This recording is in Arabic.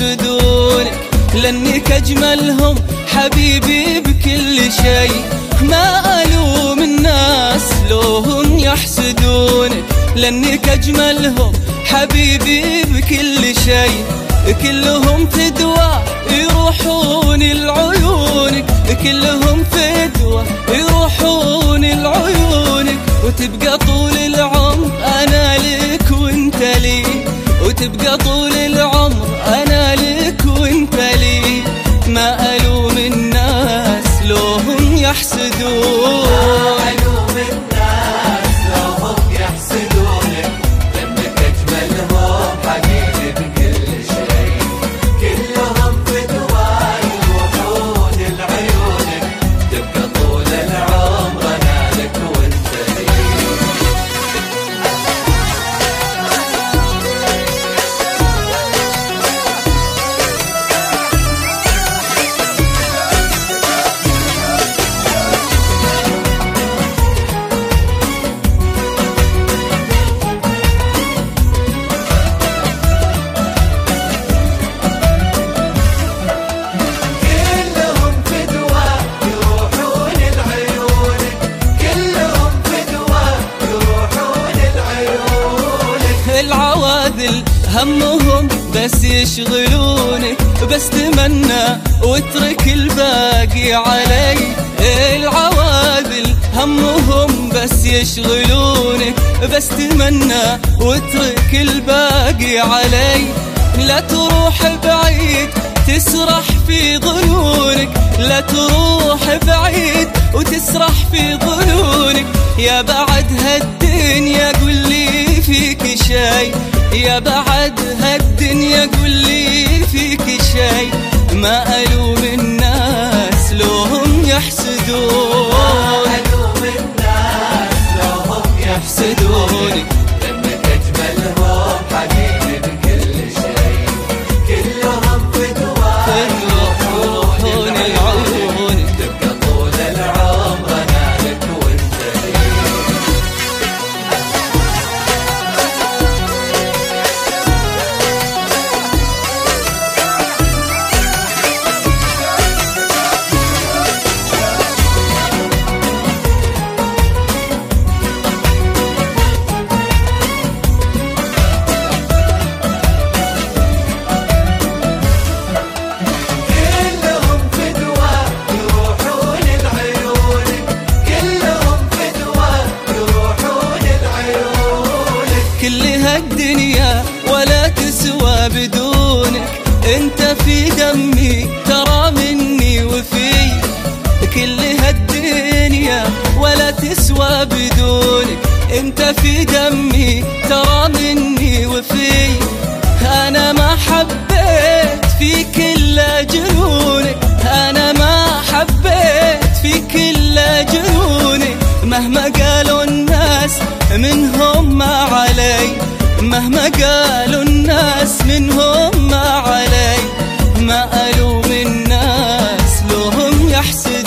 يحسدونك، لأنك أجملهم حبيبي بكل شي. ما ألوم الناس لو هم يحسدونك، لأنك أجملهم حبيبي بكل شي. كلهم فدوى يروحون لعيونك، كلهم فدوى يروحون لعيونك، وتبقى طول العمر أنا لك وانت لي، وتبقى طول العمر أنا لك وانت لي. ما ألوم الناس لو هم يحسدون، ما ألوم الناس لو هم يحسدونك، لأنك أجملهم حبيبي بكل شيء. كلهم فدوى يروحون لعيونك، تبقى طول العمر أنا لك وانت لي. العواذل همهم بس يشغلونك، بس تمنى واترك الباقي علي. العواذل همهم بس يشغلونك، بس تمنى واترك الباقي علي. لا تروح بعيد تسرح في ظنونك، لا تروح بعيد وتسرح في ظنونك. يا بعد هالدنيا قل لي فيك شي، يا بعد هالدنيا قل لي فيك شي. ما ألوم الناس لو هم يحسدون، ما ألوم الناس لو هم يحسدونك، لأنك أجملهم حبيبي بكل شيء. كلهم فدوى يروحون لعيونك، تبقى طول العمر أنا لك وانت لي. كلهم فدوى يروحون لعيونك، كلهم فدوى يروحون لعيونك. كل هالدنيا ولا تسوى بدونك، انت في دمي ترى مني وفي. كل هالدنيا ولا تسوى بدونك، انت في دمي ترى مني وفي. انا ما حبيت فيك الا جنونك، انا ما حبيت فيك الا جنونك. مهما قالوا الناس منهم ما علي، مهما قالوا الناس منهم ما علي. ما ألوم الناس لو هم يحسدون.